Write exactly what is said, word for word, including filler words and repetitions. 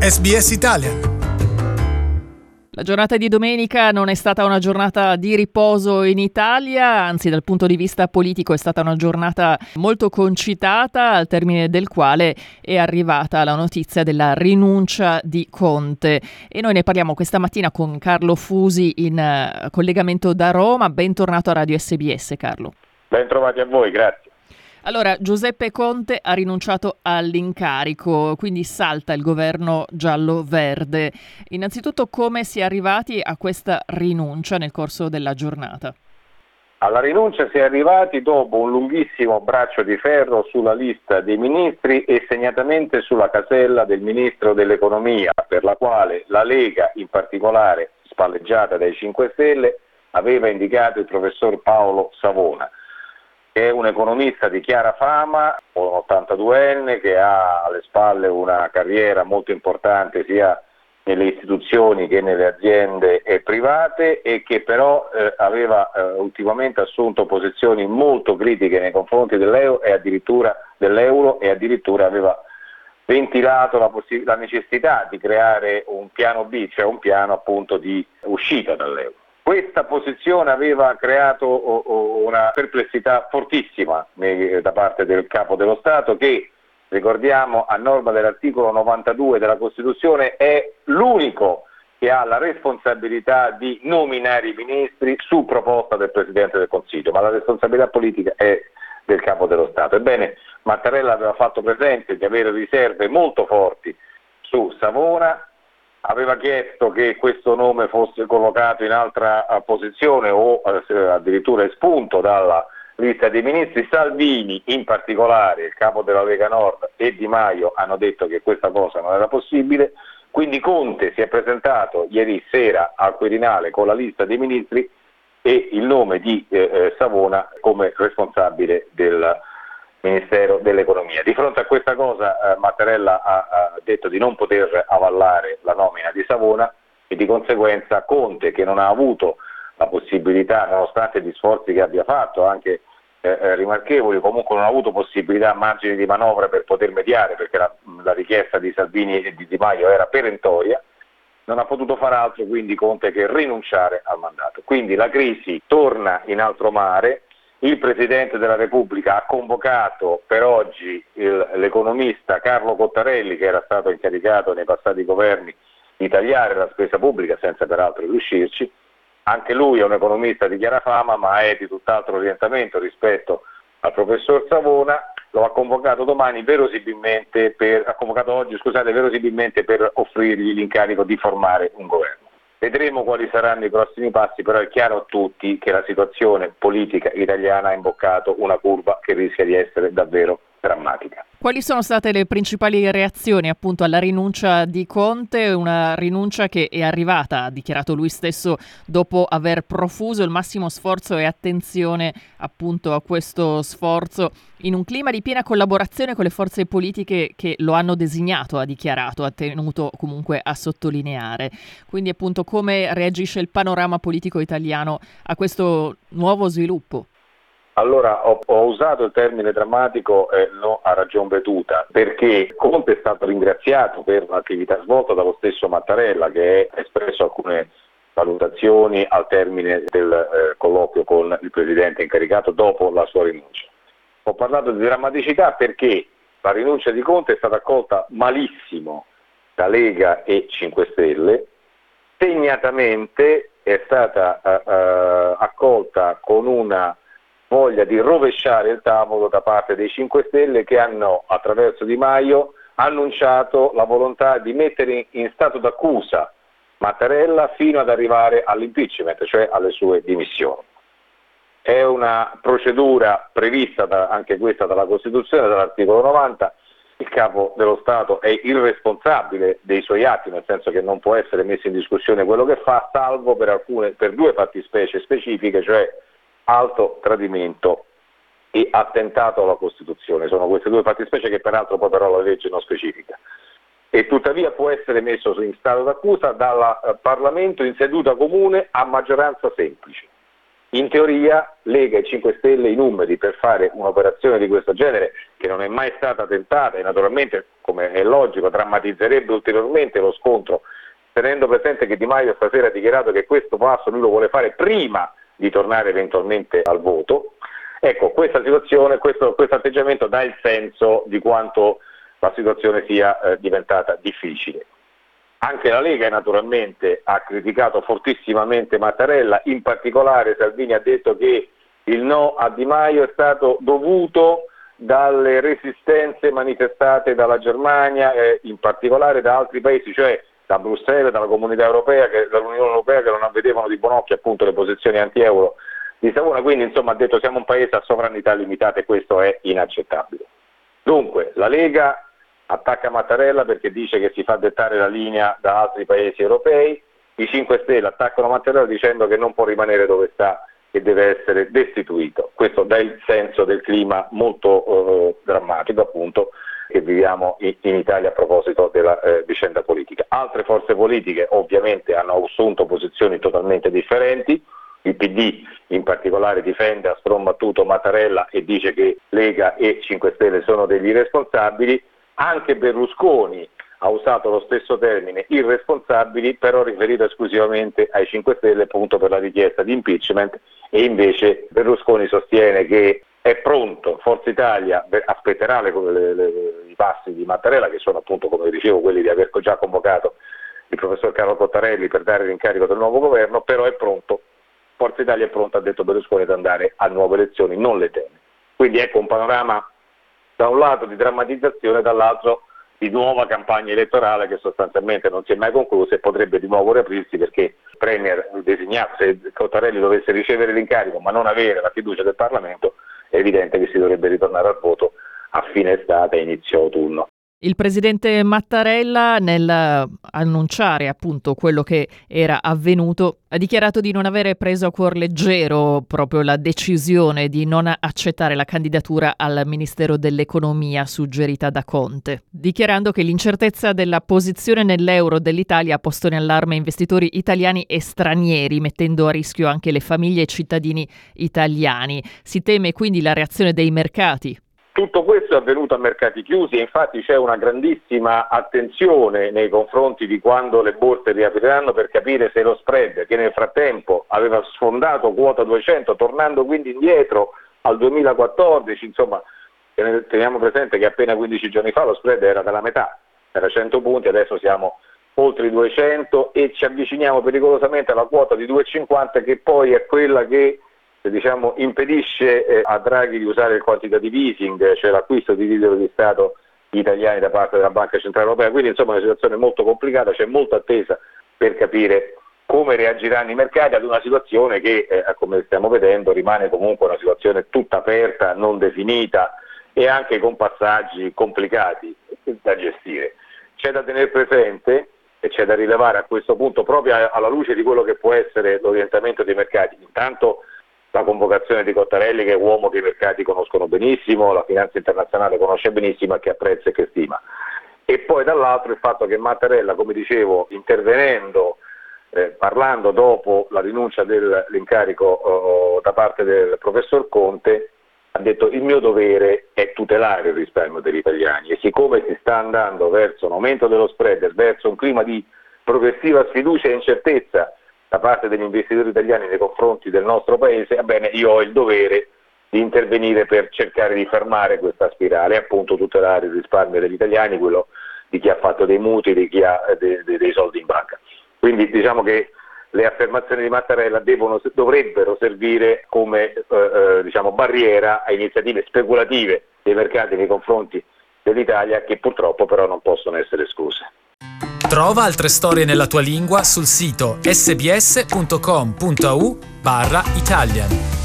S B S Italian. La giornata di domenica non è stata una giornata di riposo in Italia, anzi dal punto di vista politico è stata una giornata molto concitata, al termine del quale è arrivata la notizia della rinuncia di Conte. E noi ne parliamo questa mattina con Carlo Fusi in uh, collegamento da Roma. Bentornato a Radio S B S, Carlo. Ben trovati a voi, grazie. Allora, Giuseppe Conte ha rinunciato all'incarico, quindi salta il governo giallo-verde. Innanzitutto, come si è arrivati a questa rinuncia nel corso della giornata? Alla rinuncia si è arrivati dopo un lunghissimo braccio di ferro sulla lista dei ministri e segnatamente sulla casella del ministro dell'economia, per la quale la Lega, in particolare spalleggiata dai cinque Stelle, aveva indicato il professor Paolo Savona, che è un economista di chiara fama, un ottantaduenne che ha alle spalle una carriera molto importante sia nelle istituzioni che nelle aziende private e che però eh, aveva eh, ultimamente assunto posizioni molto critiche nei confronti dell'euro e addirittura, dell'euro e addirittura aveva ventilato la, possi- la necessità di creare un piano B, cioè un piano appunto di uscita dall'euro. Questa posizione aveva creato una perplessità fortissima da parte del Capo dello Stato che, ricordiamo, a norma dell'articolo novantadue della Costituzione è l'unico che ha la responsabilità di nominare i ministri su proposta del Presidente del Consiglio, ma la responsabilità politica è del Capo dello Stato. Ebbene, Mattarella aveva fatto presente di avere riserve molto forti su Savona, aveva chiesto che questo nome fosse collocato in altra posizione o eh, addirittura espunto dalla lista dei ministri. Salvini in particolare, il capo della Lega Nord, e Di Maio hanno detto che questa cosa non era possibile, quindi Conte si è presentato ieri sera al Quirinale con la lista dei ministri e il nome di eh, Savona come responsabile del Ministero dell'Economia. Di fronte a questa cosa eh, Mattarella ha, ha detto di non poter avallare la nomina di Savona e di conseguenza Conte, che non ha avuto la possibilità, nonostante gli sforzi che abbia fatto, anche eh, rimarchevoli, comunque non ha avuto possibilità, margini di manovra per poter mediare, perché la, la richiesta di Salvini e di Di Maio era perentoria, non ha potuto fare altro quindi Conte che rinunciare al mandato. Quindi la crisi torna in alto mare. Il Presidente della Repubblica ha convocato per oggi il, l'economista Carlo Cottarelli, che era stato incaricato nei passati governi di tagliare la spesa pubblica senza peraltro riuscirci. Anche lui è un economista di chiara fama, ma è di tutt'altro orientamento rispetto al professor Savona. Lo ha convocato domani verosimilmente per, ha convocato oggi, scusate, verosimilmente per offrirgli l'incarico di formare un governo. Vedremo quali saranno i prossimi passi, però è chiaro a tutti che la situazione politica italiana ha imboccato una curva che rischia di essere davvero drammatica. Quali sono state le principali reazioni appunto alla rinuncia di Conte? Una rinuncia che è arrivata, ha dichiarato lui stesso, dopo aver profuso il massimo sforzo e attenzione appunto a questo sforzo in un clima di piena collaborazione con le forze politiche che lo hanno designato, ha dichiarato, ha tenuto comunque a sottolineare. Quindi appunto come reagisce il panorama politico italiano a questo nuovo sviluppo? Allora, ho, ho usato il termine drammatico eh, no, a ragion veduta, perché Conte è stato ringraziato per l'attività svolta dallo stesso Mattarella, che ha espresso alcune valutazioni al termine del eh, colloquio con il Presidente incaricato dopo la sua rinuncia. Ho parlato di drammaticità perché la rinuncia di Conte è stata accolta malissimo da Lega e cinque Stelle, segnatamente è stata eh, eh, accolta con una voglia di rovesciare il tavolo da parte dei cinque Stelle, che hanno, attraverso Di Maio, annunciato la volontà di mettere in stato d'accusa Mattarella fino ad arrivare all'impeachment, cioè alle sue dimissioni. È una procedura prevista da, anche questa dalla Costituzione, dall'articolo novanta. Il Capo dello Stato è il responsabile dei suoi atti, nel senso che non può essere messo in discussione quello che fa, salvo per, alcune, per due fattispecie specifiche, cioè alto tradimento e attentato alla Costituzione. Sono queste due fattispecie che peraltro poi però la legge non specifica. E tuttavia può essere messo in stato d'accusa dal eh, Parlamento in seduta comune a maggioranza semplice. In teoria Lega e cinque Stelle i numeri per fare un'operazione di questo genere, che non è mai stata tentata e naturalmente, come è logico, drammatizzerebbe ulteriormente lo scontro, tenendo presente che Di Maio stasera ha dichiarato che questo passo lui lo vuole fare prima di tornare eventualmente al voto. Ecco, questa situazione, questo, questo atteggiamento dà il senso di quanto la situazione sia eh, diventata difficile. Anche la Lega naturalmente ha criticato fortissimamente Mattarella, in particolare Salvini ha detto che il no a Di Maio è stato dovuto dalle resistenze manifestate dalla Germania e in particolare da altri paesi, cioè da Bruxelles, dalla Comunità Europea, che, dall'Unione Europea, che non vedevano di buon occhio appunto le posizioni anti-euro di Savona, quindi insomma ha detto siamo un paese a sovranità limitata e questo è inaccettabile. Dunque la Lega attacca Mattarella perché dice che si fa dettare la linea da altri paesi europei, i cinque Stelle attaccano Mattarella dicendo che non può rimanere dove sta e deve essere destituito. Questo dà il senso del clima molto eh, drammatico appunto che viviamo in, in Italia a proposito della eh, vicenda politica. Altre forze politiche ovviamente hanno assunto posizioni totalmente differenti. Il P D in particolare difende a strombattuto Mattarella e dice che Lega e cinque Stelle sono degli irresponsabili. Anche Berlusconi ha usato lo stesso termine, irresponsabili, però riferito esclusivamente ai cinque Stelle appunto per la richiesta di impeachment, e invece Berlusconi sostiene che è pronto, Forza Italia aspetterà le, le, le, i passi di Mattarella, che sono appunto, come dicevo, quelli di aver già convocato il professor Carlo Cottarelli per dare l'incarico del nuovo governo, però è pronto, Forza Italia è pronta, ha detto Berlusconi, ad andare a nuove elezioni, non le teme. Quindi ecco un panorama da un lato di drammatizzazione, dall'altro di nuova campagna elettorale che sostanzialmente non si è mai conclusa e potrebbe di nuovo riaprirsi perché il Premier designato, se Cottarelli dovesse ricevere l'incarico ma non avere la fiducia del Parlamento, è evidente che si dovrebbe ritornare al voto a fine estate e inizio autunno. Il presidente Mattarella, nel annunciare appunto quello che era avvenuto, ha dichiarato di non avere preso a cuor leggero proprio la decisione di non accettare la candidatura al Ministero dell'Economia suggerita da Conte, dichiarando che l'incertezza della posizione nell'euro dell'Italia ha posto in allarme investitori italiani e stranieri, mettendo a rischio anche le famiglie e i cittadini italiani. Si teme quindi la reazione dei mercati. Tutto questo è avvenuto a mercati chiusi e infatti c'è una grandissima attenzione nei confronti di quando le borse riapriranno per capire se lo spread, che nel frattempo aveva sfondato quota duecento, tornando quindi indietro al duemilaquattordici, insomma teniamo presente che appena quindici giorni fa lo spread era della metà, era cento punti, adesso siamo oltre i duecento e ci avviciniamo pericolosamente alla quota di due virgola cinquanta, che poi è quella che diciamo impedisce eh, a Draghi di usare il quantitative easing, cioè l'acquisto di titoli di Stato italiani da parte della Banca Centrale Europea. Quindi insomma è una situazione molto complicata, c'è molta attesa per capire come reagiranno i mercati ad una situazione che eh, come stiamo vedendo rimane comunque una situazione tutta aperta, non definita e anche con passaggi complicati da gestire. C'è da tenere presente e c'è da rilevare a questo punto, proprio alla luce di quello che può essere l'orientamento dei mercati, intanto la convocazione di Cottarelli, che è uomo che i mercati conoscono benissimo, la finanza internazionale conosce benissimo e che apprezza e che stima. E poi dall'altro il fatto che Mattarella, come dicevo, intervenendo, eh, parlando dopo la rinuncia dell'incarico oh, da parte del professor Conte, ha detto il mio dovere è tutelare il risparmio degli italiani, e siccome si sta andando verso un aumento dello spread, verso un clima di progressiva sfiducia e incertezza da parte degli investitori italiani nei confronti del nostro paese, ebbene io ho il dovere di intervenire per cercare di fermare questa spirale e appunto tutelare il risparmio degli italiani, quello di chi ha fatto dei mutui, di chi ha de, de, dei soldi in banca. Quindi diciamo che le affermazioni di Mattarella devono, dovrebbero servire come eh, eh, diciamo, barriera a iniziative speculative dei mercati nei confronti dell'Italia, che purtroppo però non possono essere escluse. Trova altre storie nella tua lingua sul sito sbs punto com punto a u barra Italian.